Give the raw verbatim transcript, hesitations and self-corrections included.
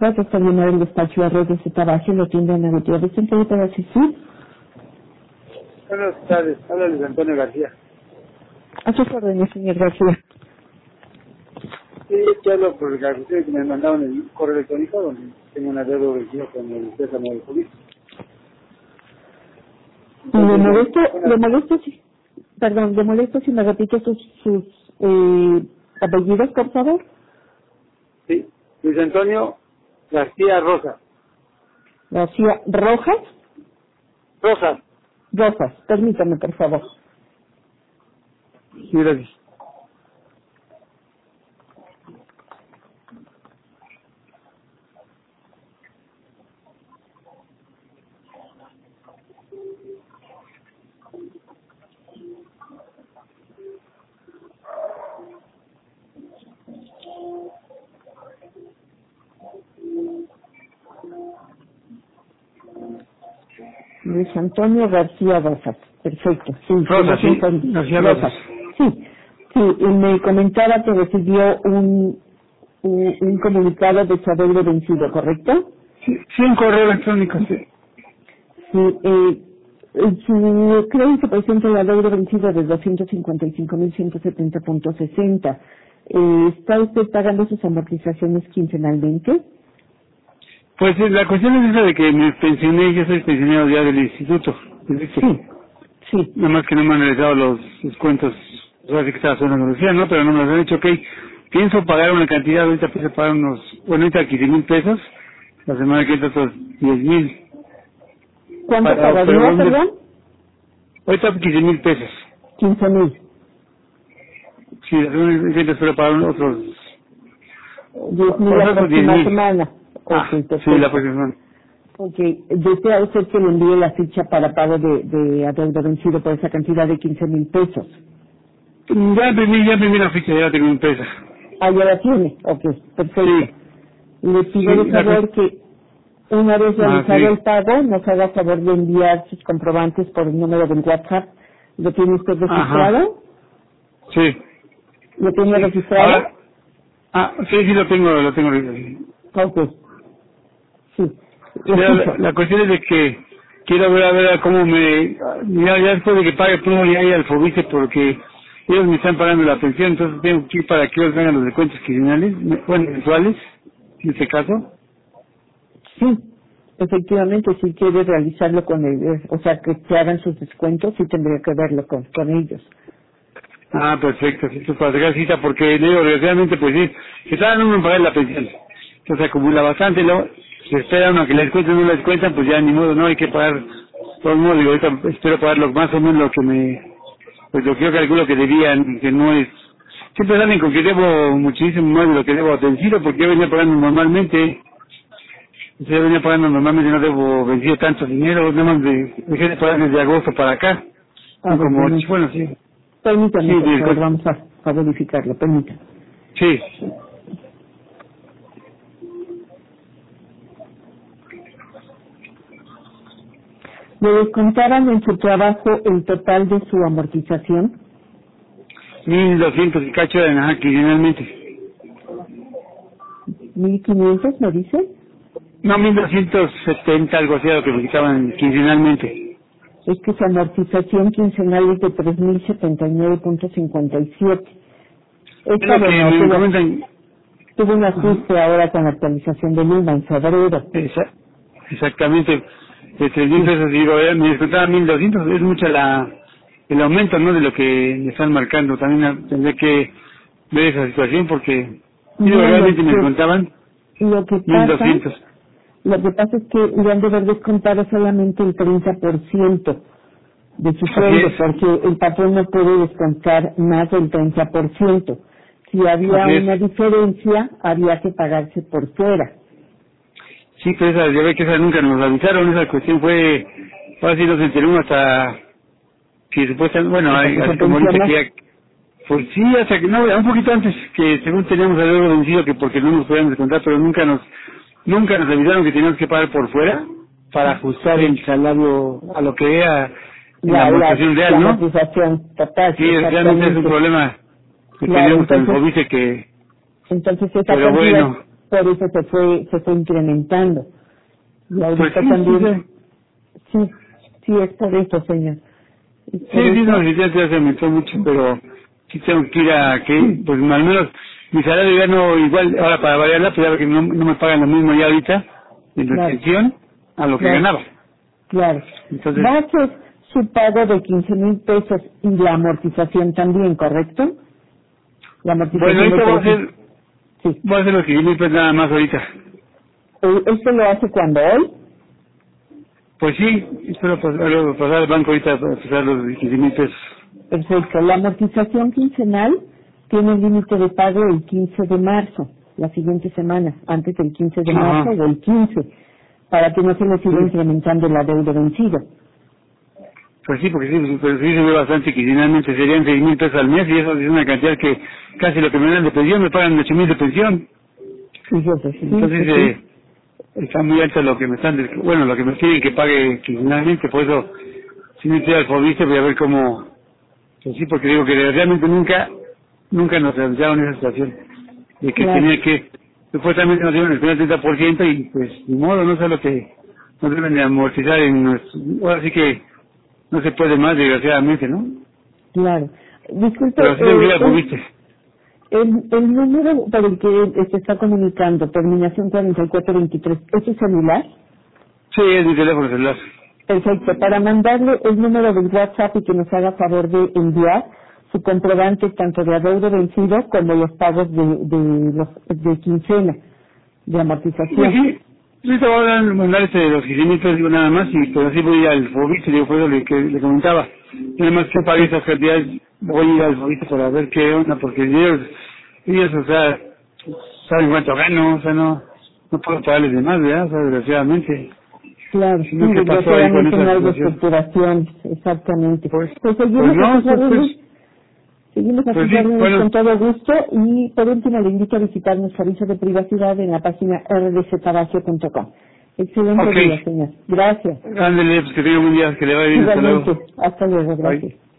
Rosa, está lleno del despacho Arroz de Cetabaje, lo tienda Ana Gutiérrez, ¿en qué para asistir? Buenas tardes, habla Luis Antonio García. A sus órdenes, señor García. Sí, te hablo por la cuestión que me mandaron el correo electrónico donde tengo una deuda vencida con el préstamo del COVID. Le Entonces, molesto, bueno, le molesto si, perdón, le molesto si me repite sus, sus eh, apellidos, por favor. sí, Luis Antonio García Rosa. García Rojas, Rosa. Rosas, permítame, por favor. Sí, gracias. Luis Antonio García Rosas, perfecto, sí. Rosa, sí, García García Rosas, Rosas. sí, sí, y me comentaba que recibió un, un, un comunicado de su adeudo vencido, ¿correcto? Sí, sí, un correo electrónico, sí. Sí, eh, en su crédito presenta el adeudo vencido de doscientos cincuenta y cinco mil ciento setenta punto sesenta. Eh, ¿Está usted pagando sus amortizaciones quincenalmente? Pues eh, la cuestión es esa de que me pensioné, yo soy pensionado ya del instituto. Sí, sí. Nada más que no me han realizado los descuentos, o sea, sí que estaba haciendo la universidad, ¿no? Pero no me lo han dicho, ok, pienso pagar una cantidad, ahorita pienso pagar unos, bueno, ahorita quince mil pesos, la semana que entra otros diez mil. ¿Cuánto Para, pero pagaría, ¿dónde? perdón? Ahorita quince mil pesos. quince mil. Sí, la semana que entra espero pagar otros, diez mil la otros diez próxima mil. semana. Ok, Ah, sí, la perfecto. próxima semana. Ok, ¿desea usted que le envíe la ficha para pago de, de adeudo vencido por esa cantidad de quince mil pesos? Ya imprimí, ya imprimí la ficha, ya la tengo impresa. Ah, ya la tiene. Ok, perfecto. Sí, Le pido sí, de la favor cuestión. que una vez Ah, realizado sí. el pago, nos haga favor de enviar sus comprobantes por el número del WhatsApp. ¿Lo tiene usted Ajá, registrado? sí, ¿Lo tiene sí. registrado? Ahora, ah, sí, sí lo tengo, lo tengo. Ok, sí. Lo Ya, la, escucho. la cuestión es de que quiero ver a ver a cómo me... Ya, ya después de que pague, pongo ya ahí al Fobice porque ellos me están pagando la pensión, entonces tengo que ir para que ellos vengan los descuentos quincenales, bueno, mensuales, en este caso. Sí, efectivamente, si quiere realizarlo con ellos, o sea, que se hagan sus descuentos, sí tendría que verlo con, con ellos. Ah, perfecto, sí, pues para sacar cita, porque digo, desgraciadamente, pues sí, se está dando uno en pagar la pensión. Entonces acumula bastante, luego se espera uno a que la descuenten, no la descuentan, pues ya ni modo, no hay que pagar, todo el mundo, digo, ahorita espero pagar lo, más o menos lo que me, pues lo que yo calculo que debían, que no es, siempre salen con que debo muchísimo más de lo que debo vencido, porque yo venía pagando normalmente, o sea, yo venía pagando normalmente, no debo vencido tanto dinero, nada más de, dejé de pagar desde agosto para acá, A son ver, como, permítame, bueno, sí, permítame, sí, por favor, de- vamos a, a verificarlo, permítame. sí. ¿Le descontaran en su trabajo el total de su amortización? mil doscientos y cacho de ajá, quincenalmente. ¿mil quinientos me dice? No, mil doscientos setenta, algo así, a lo que me quitaban quincenalmente. Es que su amortización quincenal es de tres mil setenta y nueve punto cincuenta y siete. Es Esta, lo que bueno, me tuvo, comentan. tuvo un Ajá. ajuste ahora con la actualización de Luma en febrero. Esa- exactamente. De tres mil Sí, pesos, digo, eh, me descontaba mil doscientos, es mucho la, el aumento, ¿no? De lo que me están marcando. También ah, tendré que ver esa situación porque, digo, no, lo realmente me que, descontaban lo que mil pasa, doscientos. lo que pasa es que le han de haber descontado solamente el treinta por ciento de su Así sueldo, es, porque el patrón no puede descontar más del treinta por ciento. Si había así es. una diferencia, había que pagarse por fuera. Sí, pero esa, ya ve que esa nunca nos avisaron, esa cuestión fue, ahora sí nos enteramos hasta que supuestamente, bueno, Hasta hay- que se así como ahorita que pensionó. ya, pues sí, hasta que, no, un poquito antes, que según teníamos el dedo vencido que porque no nos podían descontar, pero nunca nos, nunca nos avisaron que teníamos que pagar por fuera para ajustar Sí. el salario a lo que era en la La, la, amortización la real, ¿no? amortización total, Sí, realmente es un exactamente. problema que Claro, teníamos con el entonces, Fobice que, entonces esa pero cantidad, bueno, por eso se fue, se fue incrementando. Y ahorita Pues sí, también, sí, sí, sí, es por eso, señor. Es sí, por sí, eso. no, sí, ya se aumentó mucho, pero sí tengo que ir a que, pues al menos mi salario ya no, igual, ahora para variarla, pues ya que no, no me pagan lo mismo ya ahorita, en Claro, retención, a lo que claro, ganaba. claro. Entonces, Va a ser su pago de quince mil pesos y la amortización también, ¿correcto? La bueno, amortización de ahorita voy a tres. hacer, Sí. voy a hacer los quinientos pues nada más ahorita. Eh, ¿Esto lo hace cuando hoy? Pues sí, espero pasar, pasar al banco ahorita para pasar los quince mil pesos. Perfecto. La amortización quincenal tiene límite de pago el quince de marzo, la siguiente semana, antes del quince de marzo Ajá. o el quince, para que no se le siga Sí. incrementando la deuda vencida. Pues sí, porque sí, pero sí se ve bastante, quincenalmente serían seis mil pesos al mes y eso es una cantidad que casi lo que me dan de pensión, me pagan ocho mil de pensión. Fíjese, sí, Entonces, sí, sí. eh, está muy alto lo que me están, des- bueno, lo que me piden que pague quincenalmente, por eso, si me estoy al Fobiste, voy a ver cómo, pues sí, porque digo que realmente nunca, nunca nos realizaron esa situación, de que Claro, tenía que, supuestamente nos dieron el treinta por ciento y pues, ni modo, no sé lo que nos deben de amortizar en nuestro, ahora sí que no se puede más, desgraciadamente, ¿no? claro. Disculpe, Pero sí tengo que ir eh, al el, Fobiste. el, el número por el que se está comunicando, terminación cuarenta y cuatro veintitrés, ¿es su celular? Sí, es mi teléfono celular. Perfecto. Para mandarle el número del WhatsApp y que nos haga favor de enviar su comprobante tanto de adeudo vencido como los pagos de, de, los, de quincena, de Pues amortización. sí, sí te voy a mandar este, los quinientos digo nada más, y pues así voy al Fobiste, digo, fue lo le, que le comentaba. Y además que pague esas cantidades, voy a ir al Fobiste para ver qué onda, porque ellos, ellos, o sea, saben cuánto gano, o sea, no, no puedo pagarles de más, ¿verdad? O sea, desgraciadamente. Claro, Si sí, no, ¿qué pasó ahí con desgraciadamente no esa hay situación? reestructuración, exactamente. Pues, Pues pues seguimos a no, sus pues, pues, órdenes, seguimos a pues sus sí, órdenes bueno, con todo gusto y por último le invito a visitar nuestro aviso de privacidad en la página r d c tabacio punto com. Excelente ok, día, señor. Gracias. ándale, pues que tenga un buen día, que le vaya bien, hasta luego. Igualmente. Hasta luego. Bye. Gracias.